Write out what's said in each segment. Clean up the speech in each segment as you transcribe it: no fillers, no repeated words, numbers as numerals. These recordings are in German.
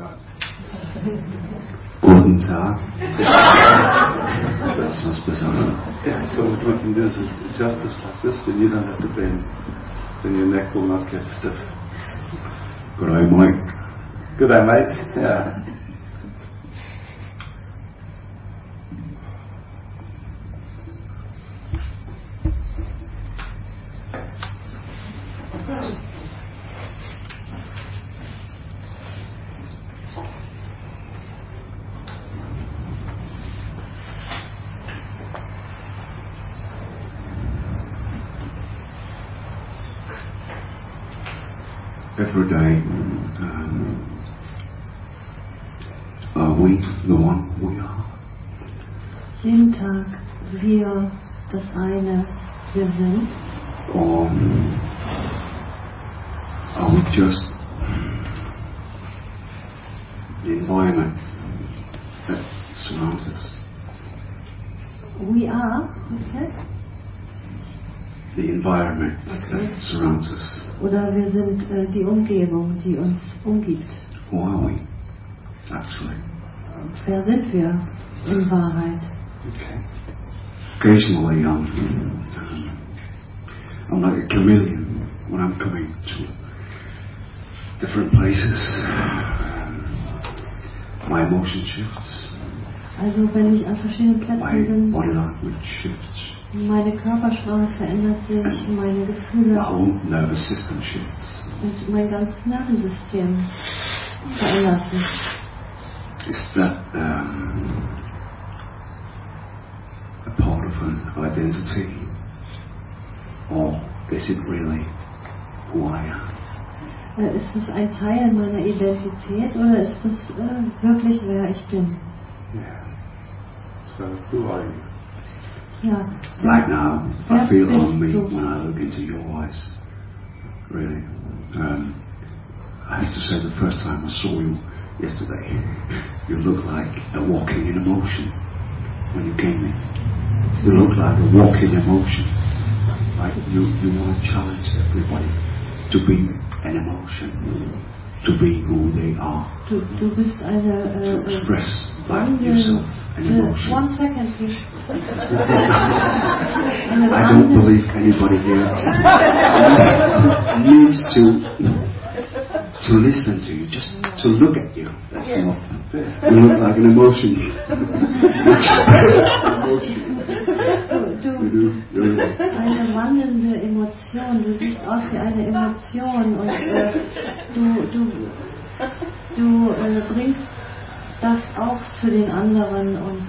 Guten Tag. That's was Besonderes. Yeah, so what we can do is adjust this like this, and you don't have to bend. Then your neck will not get stiff. Good eye, Mike. Good eye, mate. Yeah. Every day, are we the one we are? Jeden Tag wir das eine, wir sind. Or are we just the environment that surrounds us? We are, what's that? The environment that surrounds us. Oder wir sind die Umgebung, die uns umgibt. Who are we, actually? Wer sind wir in Wahrheit? Okay. Occasionally, I'm like a chameleon when I'm coming to different places. My emotion shifts. Also wenn ich an verschiedenen My Plätzen bin, body language shifts. meine Körpersprache verändert sich, meine Gefühle My whole nervous system shifts. und mein ganzes Nervensystem verändert sich. Is that a part of an identity, or is it really who I am? Ist es ein Teil meiner Identität oder ist es wirklich wer ich bin? Yeah. So who are you? Ja. Right now, Wer I feel bist on me du? when I look into your eyes. Really. I have to say, the first time I saw you yesterday, you looked like a walking in emotion when you came in. You looked like a walking emotion. Like you want to challenge everybody to be an emotion, to be who they are, Du bist to eine express like yourself an emotion. One second, please. I don't believe anybody here needs to listen to you, just to look at you. That's enough. You look like an emotion. Eine wandelnde Emotion. Du siehst aus wie eine Emotion und du bringst das auch für den anderen und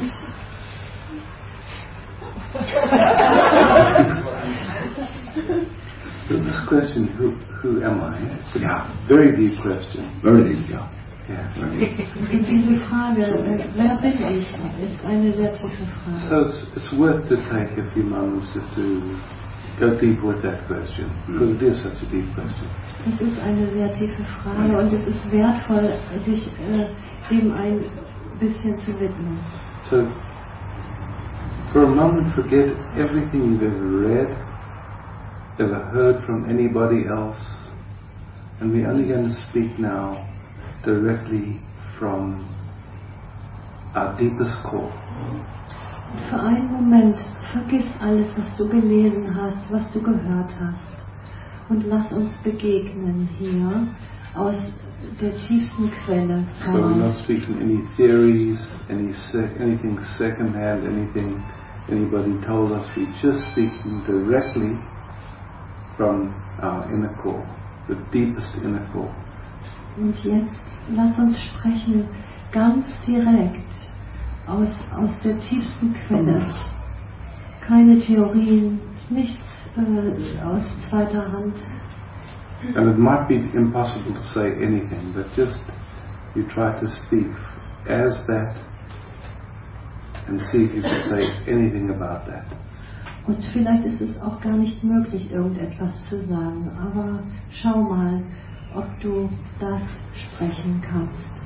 So this question, who am I? It's Yeah. a very deep question. Very deep, yeah. Yeah. Very deep. diese Frage, wer bin ich, ist eine sehr tiefe Frage. So it's worth to take a few moments just to go deeper with that question, because it is such a deep question. Das ist eine sehr tiefe Frage und es ist wertvoll, sich dem ein bisschen zu widmen. So for a moment, forget everything you've ever read, ever heard from anybody else, and we're only going to speak now directly from our deepest core. Für einen Moment vergiss alles, was du gelesen hast, was du gehört hast und lass uns begegnen hier aus der tiefsten Quelle So we're not heraus. speaking any theories, anything secondhand, anything anybody told us. We're just speaking directly from our inner core, the deepest inner core. Und jetzt lass uns sprechen ganz direkt aus der tiefsten Quelle. Keine Theorien, nichts aus zweiter Hand. And it might be impossible to say anything, but just you try to speak as that and see if you can say anything about that. Und vielleicht ist es auch gar nicht möglich, irgendetwas zu sagen, aber schau mal, ob du das sprechen kannst.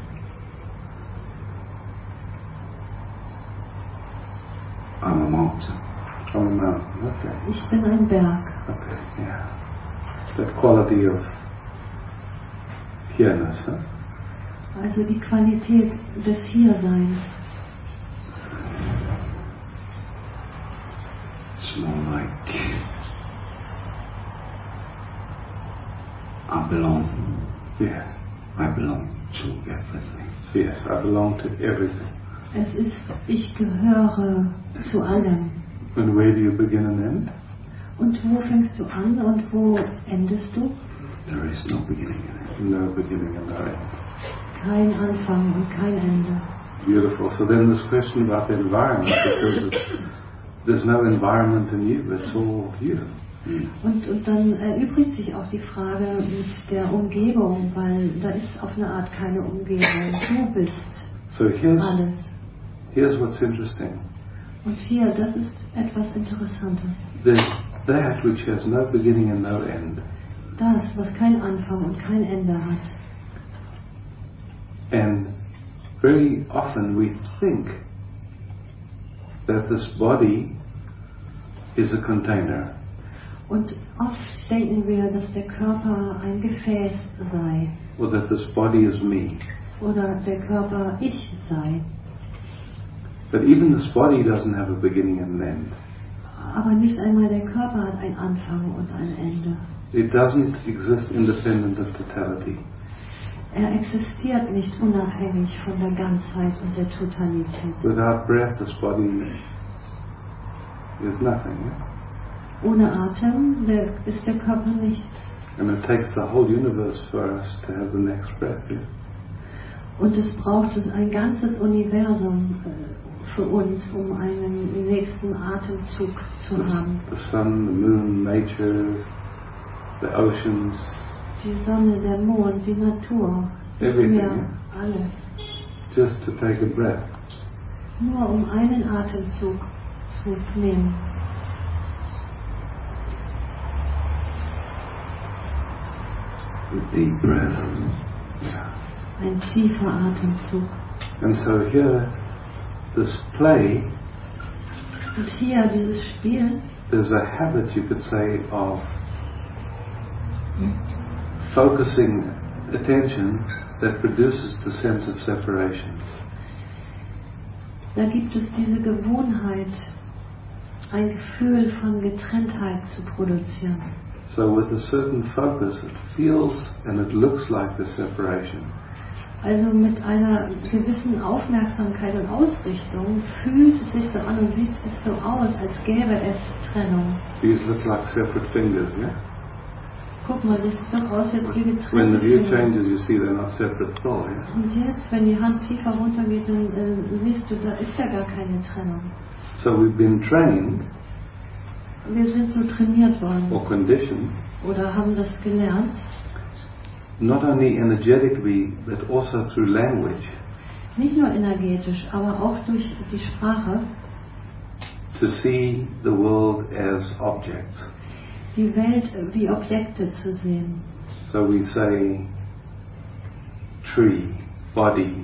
I'm a mountain. On the mountain, okay. Ich bin ein Berg. Okay, yeah. That quality of pureness, huh? Also die Qualität des Hierseins. It's more like I belong. Yes. I belong to everything. Yes, I belong to everything. Es ist, ich gehöre zu allem. And where do you begin and end? Und wo fängst du an und wo endest du? There is no beginning and end. No beginning and no end. Kein Anfang und kein Ende. Beautiful. So then this question about the environment, because there's no environment in you, it's all you. Und dann erübrigt sich auch die Frage mit der Umgebung, weil da ist auf eine Art keine Umgebung. Du bist So alles. here's what's interesting. Und hier, das ist etwas Interessantes. There's that which has no beginning and no end. Das, was kein Anfang und kein Ende hat. And very often we think that this body is a container. Und oft denken wir, dass der Körper ein Gefäß sei. Or that this body is me. Oder der Körper ich sei. But even this body doesn't have a beginning and an end. Aber nicht einmal der Körper hat einen Anfang und ein Ende. It doesn't exist independent of totality. Er existiert nicht unabhängig von der Ganzheit und der Totalität. Without breath, this body is nothing. Yeah? Ohne Atem ist der Körper nichts. And it takes the whole universe for us to have the next breath. Yeah? Und es braucht ein ganzes Universum für uns, um einen nächsten Atemzug zu haben. The sun, the moon, nature, the oceans. Die Sonne, der Mond, die Natur, das Everything, Meer, yeah? alles. Just to take a breath. Nur um einen Atemzug zu nehmen. A deep breath. Ein tiefer Atemzug. And so here, this play, Und hier dieses Spiel, there's a habit, you could say, of focusing attention that produces the sense of separation. da gibt es diese Gewohnheit, ein Gefühl von Getrenntheit zu produzieren. So with a certain focus, it feels and it looks like the separation. Also mit einer gewissen Aufmerksamkeit und Ausrichtung fühlt es sich so an und sieht es so aus, als gäbe es Trennung. These look like separate fingers, yeah? Guck mal, das sieht doch aus jetzt wie When getrennte the view Finger. changes, you see they're not separate at all, yeah? Und jetzt, wenn die Hand tiefer runtergeht, dann siehst du, da ist ja gar keine Trennung. So we've been trained Wir sind so trainiert worden or conditioned, oder haben das gelernt, not only energetically, but also through language, nicht nur energetisch, aber auch durch die Sprache, to see the world as objects. die Welt wie Objekte zu sehen. So we say tree, body,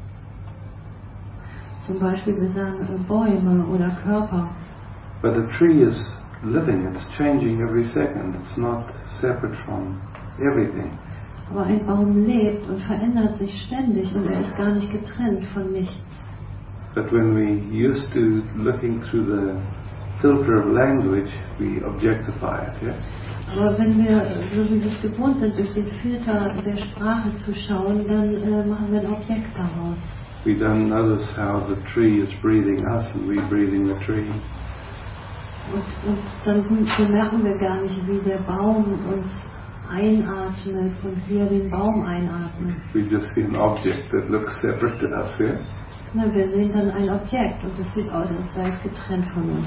Zum Beispiel, wir sagen Bäume oder Körper. but a tree is living, it's changing every second, it's not separate from everything. Aber ein Baum lebt und verändert sich ständig und er ist gar nicht getrennt von nichts. But when we used to looking through the filter of language, we objectify it, yeah? Aber wenn wir, so wie wir es gewohnt sind, durch den Filter der Sprache zu schauen, dann machen wir ein Objekt daraus. We don't notice how the tree is breathing us and we breathing the tree. Und dann bemerken wir gar nicht, wie der Baum uns einatmet und wir den Baum einatmen. We just see an object that looks separate to us, yeah? Na, wir sehen dann ein Objekt und es sieht aus, als sei es getrennt von uns.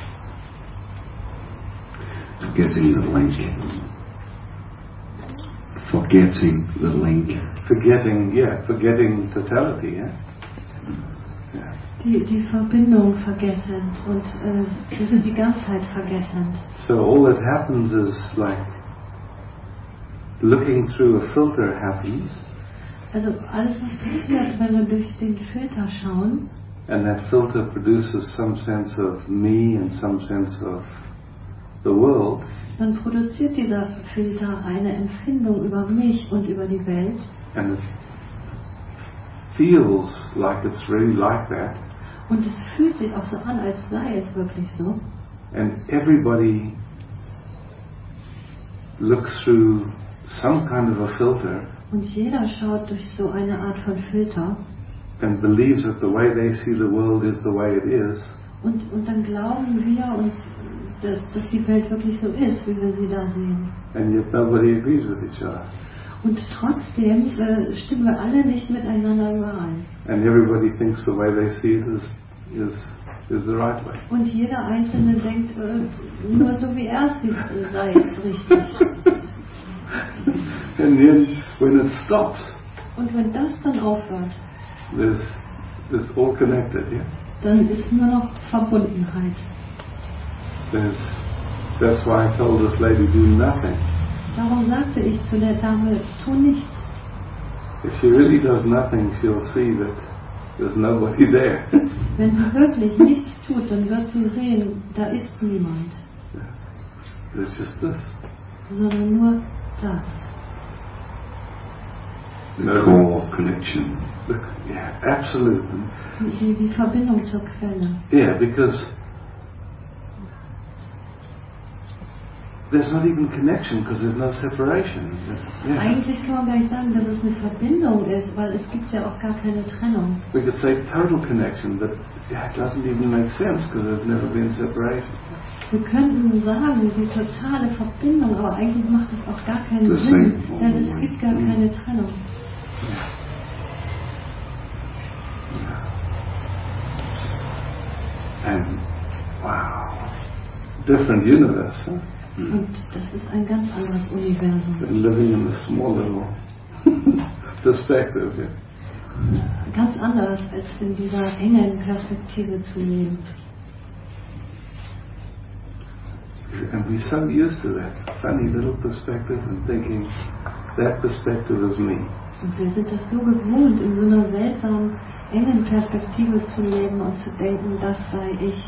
Forgetting the link. Forgetting the link. Forgetting totality, yeah? Yeah. Die Verbindung vergessend und die Ganzheit vergessend. So all that happens is like looking through a filter happens, Also alles, was passiert, wenn wir durch den Filter schauen, and that filter produces some sense of me and some sense of the world, dann produziert dieser Filter eine Empfindung über mich und über die Welt. and feels like it's really like that. Und es fühlt sich auch so an, als sei es wirklich so. And everybody looks through some kind of a filter Und jeder schaut durch so eine Art von Filter. and believes that the way they see the world is the way it is. Und dann glauben wir uns, dass die Welt wirklich so ist, wie wir sie da sehen. And yet nobody agrees with each other. Und trotzdem stimmen wir alle nicht miteinander überein. And everybody thinks the way they see it is the right way. Und jeder Einzelne denkt, nur so wie er es sieht, sei es richtig. And then when it stops, Und wenn das dann aufhört, there's all connected, yeah? dann ist nur noch Verbundenheit. That's why I told this lady, do nothing. Darum sagte ich zu der Dame, tu nichts. If she really does nothing, she'll see that there's nobody there. Wenn sie wirklich nichts tut, dann wird sie sehen, da ist niemand. It's just this. Sondern nur das. The core connection. Yeah, absolute. Die Verbindung zur Quelle. Yeah, because there's not even connection because there's no separation. Yeah. Eigentlich kann man gar nicht sagen, dass es eine Verbindung ist, weil es gibt ja auch gar keine Trennung. We could say total connection, but it doesn't even make sense because there's never been separation. Wir könnten sagen, die totale Verbindung, aber eigentlich macht es auch gar keinen Sinn, denn es gibt gar keine Trennung. And wow, different universe, huh? Und das ist ein ganz anderes Universum. Living in a small little perspective. Yeah. Ganz anders als in dieser engen Perspektive zu leben. And we're so used to that funny little perspective and thinking that perspective is me. Und wir sind das so gewohnt, in so einer seltsamen, engen Perspektive zu leben und zu denken, das sei ich.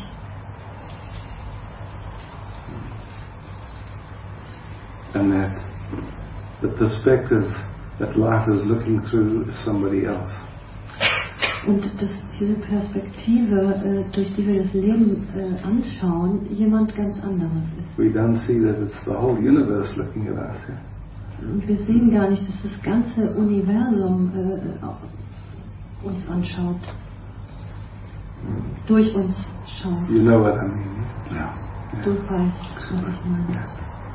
And that the perspective that life is looking through is somebody else. Und dass diese Perspektive, durch die wir das Leben anschauen, jemand ganz anderes ist. We don't see that it's the whole universe looking at us. Yeah? Und wir sehen gar nicht, dass das ganze Universum uns anschaut. Durch uns schaut. You know what I mean? Yeah. Du weißt, was ich meine. Yeah.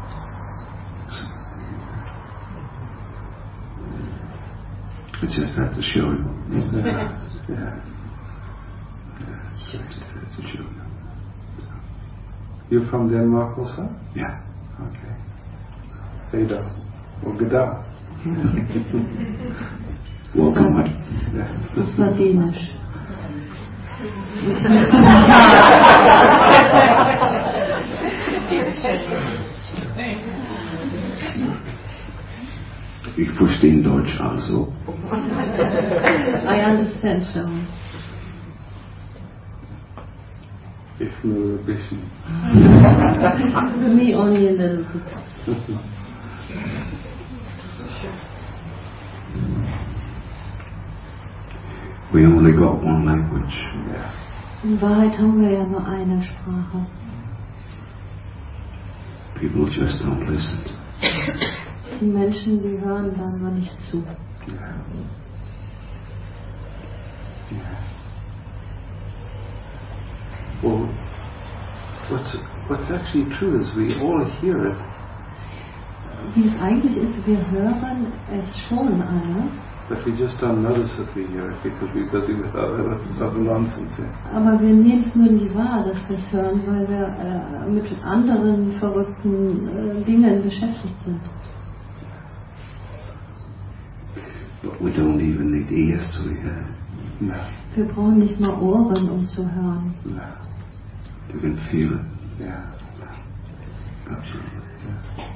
It's just that to show you. Yeah. Yeah. Just that to show you. You're from Denmark also? Yeah. Okay. Ada. Or Gada. Welcome, Mike. Yeah. Das war Dänisch. Ich verstehe Deutsch also. I understand, Sharon. Ich nur ein bisschen. Me only a little bit. We only got one language. Yeah. In Wahrheit haben wir ja nur eine Sprache. People just don't listen. Die Menschen, die hören dann nur nicht zu. Yeah. Yeah. Well, what's actually true is we all hear it, Wie es eigentlich ist, wir hören es schon alle, but we just don't notice that we hear it because we're busy with other nonsense. Yeah. aber wir nehmen es nur nicht wahr, dass wir es hören, weil wir mit anderen verrückten Dingen beschäftigt sind. But we don't even need ears to hear. No. Wir brauchen nicht mal Ohren, um zu hören. No. You can feel it. Yeah. Absolutely. Yeah.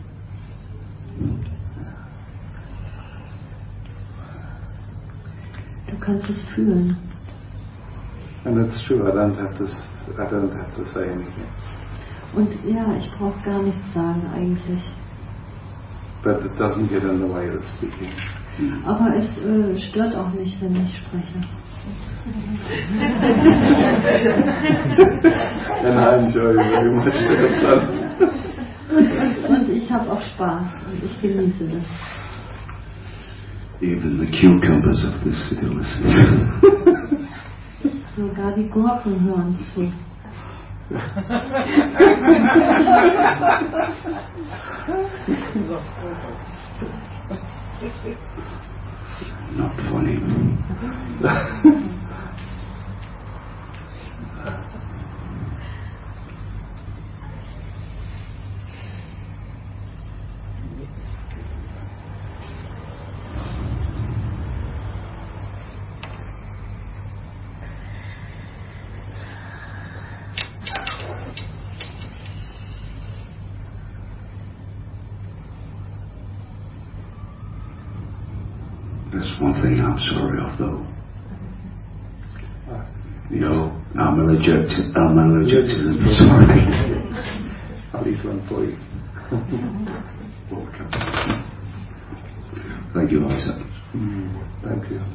Du kannst es fühlen. And it's true. I don't have to say anything. Und ja, ich brauche gar nichts sagen eigentlich. But it doesn't get in the way of speaking. Aber es stört auch nicht, wenn ich spreche. And I enjoy very much that. Und ich habe auch Spaß und ich genieße das. Even the cucumbers of this city listen. Sogar die Gurken hören zu. Not funny. There's one thing I'm sorry of, though. You know, I'm allergic to them. Sorry. I'll eat one for you. Thank you, Isaac. Thank you.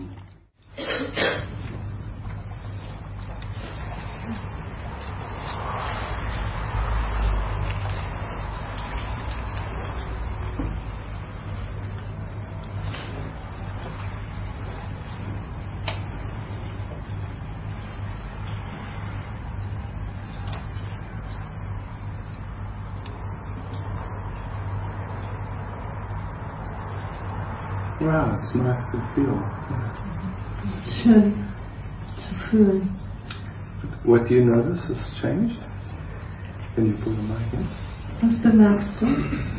Wow, it's nice to feel. Schön zu fühlen. What do you notice has changed? Can you pull the mic in? Was bemerkst du?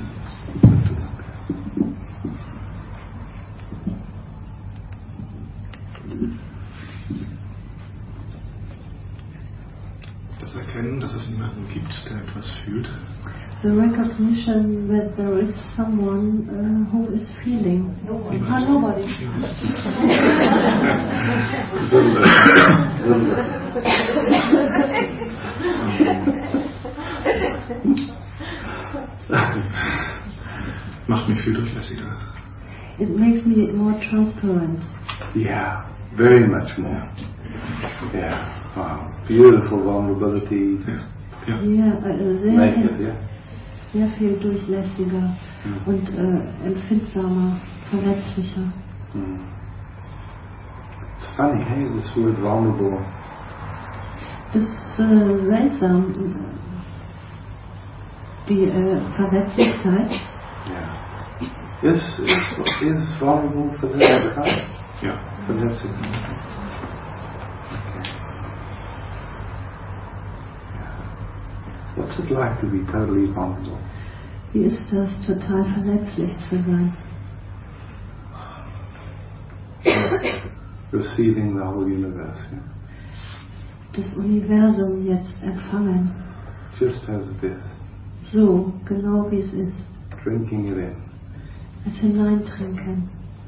Das Erkennen, dass es niemanden gibt, der etwas fühlt. The recognition that there is someone who is feeling. Nobody. Macht mich viel durchlässiger. It makes me more transparent. Yeah, very much more. Yeah, wow. Beautiful vulnerability. Sehr viel durchlässiger und empfindsamer, verletzlicher. It's funny, hey, this word vulnerable. Das ist seltsam. Die Verletzlichkeit. Yeah. Is vulnerable Verletzlichkeit? Ja. Verletzlichkeit. What's it like to be totally vulnerable? Wie ist das, total verletzlich zu sein? Receiving the whole universe. Yeah? Das Universum jetzt empfangen. Just as it is. So, genau wie es ist. Drinking it in. Es hineintrinken.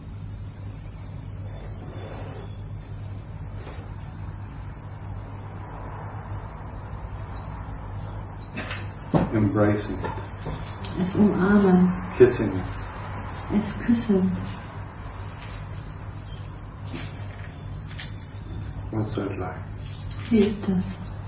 Embracing it. Es umarmen. Kissing it. Es küssen. What's that like? Wie ist das?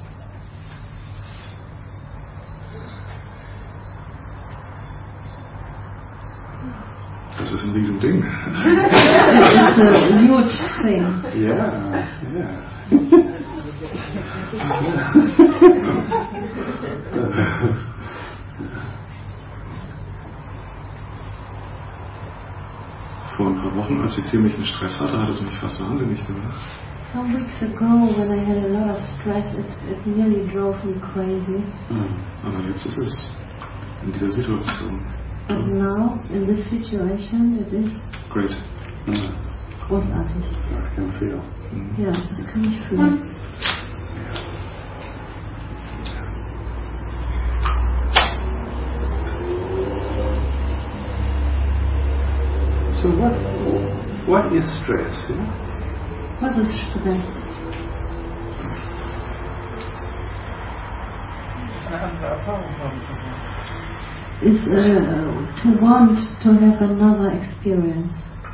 Das ist ein Riesending. It's a huge thing. Yeah. Vor ein paar Wochen, als ich ziemlichen Stress hatte, hat es mich fast wahnsinnig gemacht. Some weeks ago, when I had a lot of stress, it nearly drove me crazy. Aber jetzt ist es in dieser Situation. But now, in this situation, it is Great. großartig. I can feel. Ja, das kann ich fühlen. So what is stress? Yeah? Was ist Stress? Is to want to have another experience.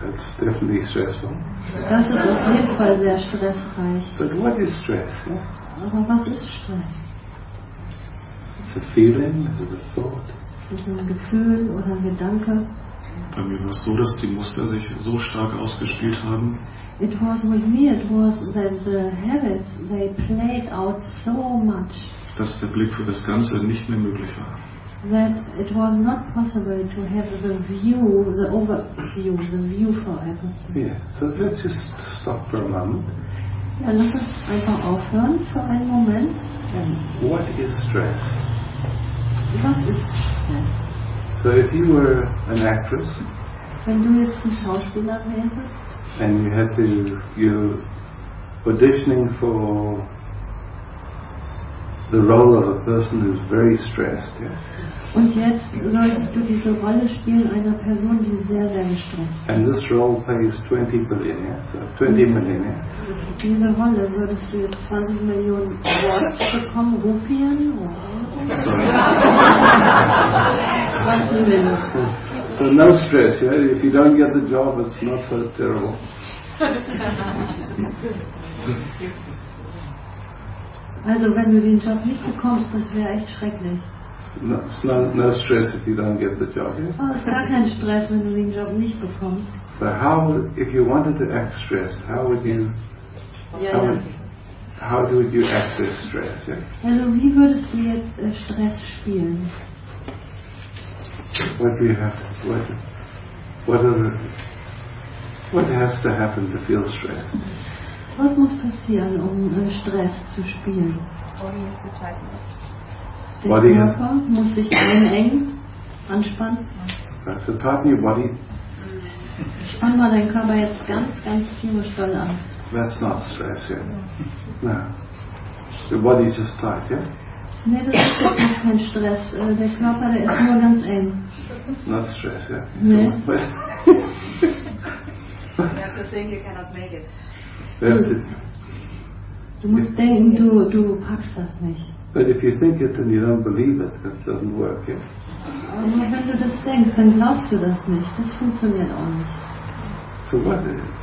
That's definitely stressful. Das ist auf jeden Fall sehr stressreich. But what is stress? Yeah? Aber was ist Stress? It's a feeling, is it a thought? Ist es ein Gefühl oder ein Gedanke? Bei mir war es so, dass die Muster sich so stark ausgespielt haben, It was with me, it was that the habits, they played out so much dass der Blick für das Ganze nicht mehr möglich war. that it was not possible to have the view, the overview, the view for everything. Yeah, so let's just stop for a moment. Ja, lass uns einfach aufhören für einen Moment. And what is stress? Was ist Stress? So if you were an actress Wenn du jetzt ein Schauspieler wärst and you're auditioning for the role of a person who's very stressed, yeah? und jetzt solltest du diese Rolle spielen einer Person, die sehr, sehr gestresst ist. And this role pays 20 billion, yeah? So 20 million, yeah? Diese Rolle würdest du jetzt 20 Millionen Awards bekommen, Rupien oder Sorry. 20 Millionen. So no stress, yeah? If you don't get the job, it's not so terrible. Also wenn du den Job nicht bekommst, das wäre echt schrecklich. No, it's no stress if you don't get the job, yeah? Aber es ist gar kein Stress, wenn du den Job nicht bekommst. So if you wanted to act stressed, how would you access stress, yeah? Also wie würdest du jetzt Stress spielen? What do you have? What has to happen to feel stressed? Was muss passieren, um Stress zu spielen? Der Body. Körper muss sich einengen, anspannen. Right, so tighten your body. Spann mal deinen Körper jetzt ganz, ganz ziemlich doll an. That's not stress, yeah? No. Your body's just tight, yeah? Nee, das ist jetzt nicht kein Stress. Der Körper, der ist nur ganz eng. Not stress, yeah? Nee. So, You have to think you cannot make it. Du musst denken, du packst das nicht. But if you think it and you don't believe it, it doesn't work, yeah? Aber wenn du das denkst, dann glaubst du das nicht. Das funktioniert auch nicht. So what?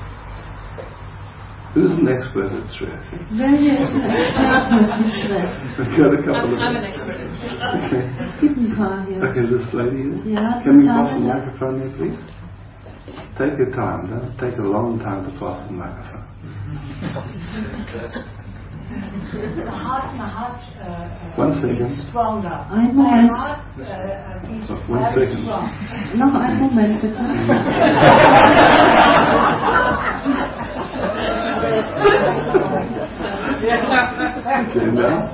Who's an expert at stress? Wer hier ist ein Experte für Stress? I've got a couple of I'm an expert in stress. Okay. Es gibt ein paar hier. Okay, this lady here. Ja, Can we Dame pass the da. microphone here, please? Take your time. Don't take a long time to pass the microphone. My heart 1 second. is stronger. Ein My Moment. heart beats 1 very second. strong. Noch einen Moment, bitte. Okay, now.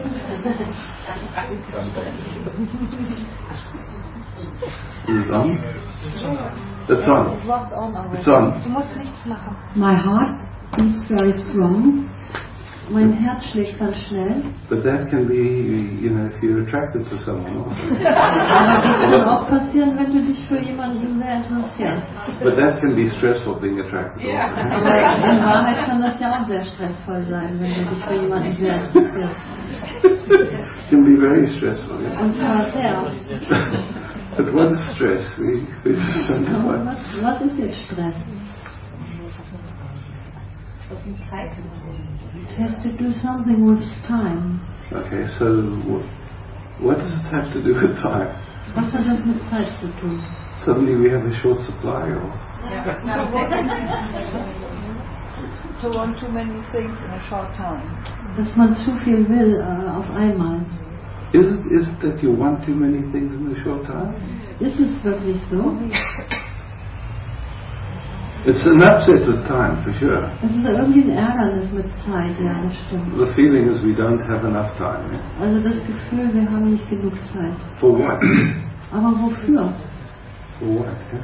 Is it on? It's on. It was on already. It's on. Du musst nichts machen. My heart beats very strong. Mein Herz schlägt ganz schnell. But that can be, if you're attracted to someone also. Aber das kann auch passieren, wenn du dich für jemanden sehr interessierst. But that can be stressful, being attracted also. Aber in Wahrheit kann das ja auch sehr stressvoll sein, wenn du dich für jemanden sehr interessierst. It can be very stressful, yeah? Und zwar sehr. But what is stress? We just don't know Aber what. was ist jetzt Stress? It has to do something with time. Okay, so what does it have to do with time? Was hat das mit Zeit zu tun? Suddenly we have a short supply, or To want too many things in a short time. Dass man zu viel will auf einmal. is it that you want too many things in a short time? Ist es wirklich so? It's an upset with time, for sure. Es ist irgendwie ein Ärgernis mit Zeit, ja, das stimmt. The feeling is we don't have enough time. Yeah? Also das Gefühl, wir haben nicht genug Zeit. For what? Aber wofür? For what? Yeah?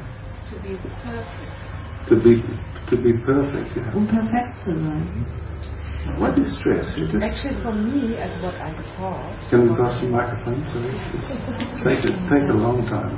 To be perfect. To be perfect. Yeah. Um perfekt zu sein. What is stress? Actually, for me, as what I thought, Can we pass the microphone? Sorry. Take a long time.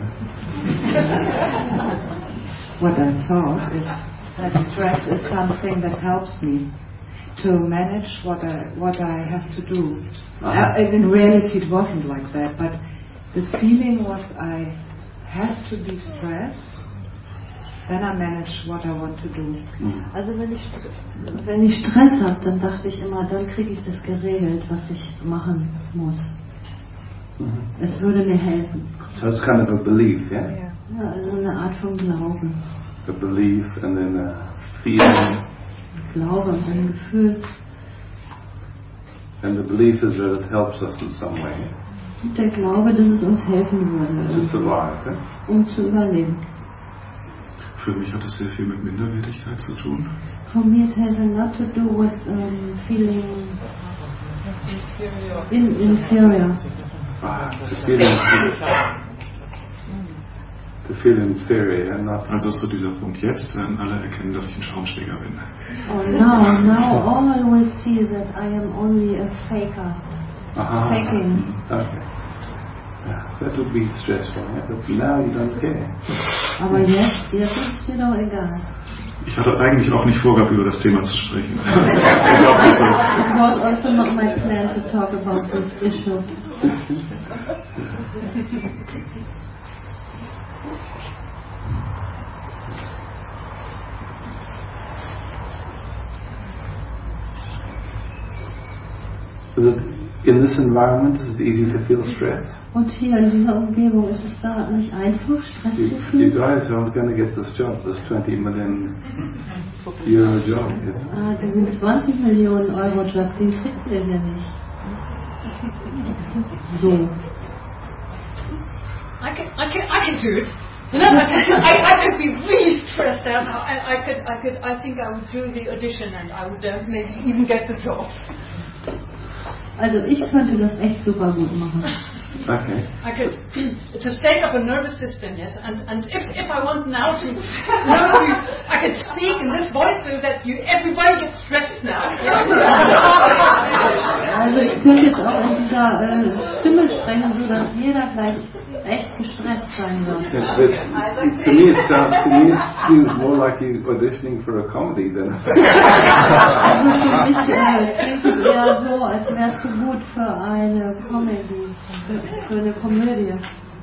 What I thought is that stress is something that helps me to manage what I have to do. In reality, it wasn't like that, but the feeling was I have to be stressed then I manage what I want to do. Also wenn ich Stress habe, dann dachte ich immer, dann kriege ich das geregelt, was ich machen muss. Es würde mir helfen. So it's kind of a belief, yeah? Ja, also eine Art von Glauben. A belief and then a feeling. Glaube und ein Gefühl. And the belief is that it helps us in some way. Und der Glaube, dass es uns helfen To würde, survive, yeah? um zu überleben. Für mich hat es sehr viel mit Minderwertigkeit zu tun. For me it has a lot to do with feeling inferior. To feel inferior and not. Also so dieser Punkt, jetzt werden alle erkennen, dass ich ein Schauspieler bin. Oh, now all will see that I am only a faker. Faking. Okay. Yeah, that would be stressful, yeah? But now you don't care. Aber jetzt ist es dir doch egal. Ich hatte eigentlich auch nicht vorgehabt, über das Thema zu sprechen. It was also not my plan to talk about this issue. In this environment, is it easy to feel stress? Und hier in dieser Umgebung ist es da nicht einfach, Stress zu You fühlen. guys aren't going to get this job, this 20 million euro job. Diesen 20 Millionen Euro Job, den kriegt ihr ja nicht. So. I can do it. You know, I could be really stressed out. I think I would do the audition and I would maybe even get the job. Also ich könnte das echt super gut machen. Okay. I could. It's a state of a nervous system, yes. And if I want now to know you, I could speak in this voice so that everybody gets stressed now. Also ich könnte jetzt auch in dieser Stimme sprechen, so dass jeder gleich echt gestresst sein wird. To me it seems more like you auditioning for a comedy than. Also für mich klingt es eher so, als wärst du gut für eine Comedy, für eine Komödie. A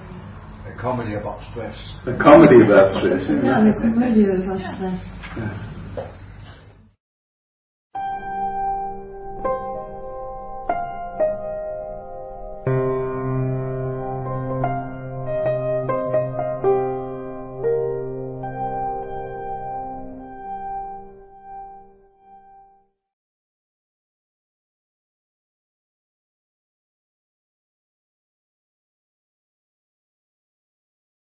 comedy about stress. A comedy about stress. Ja, eine Komödie über Stress. Yeah.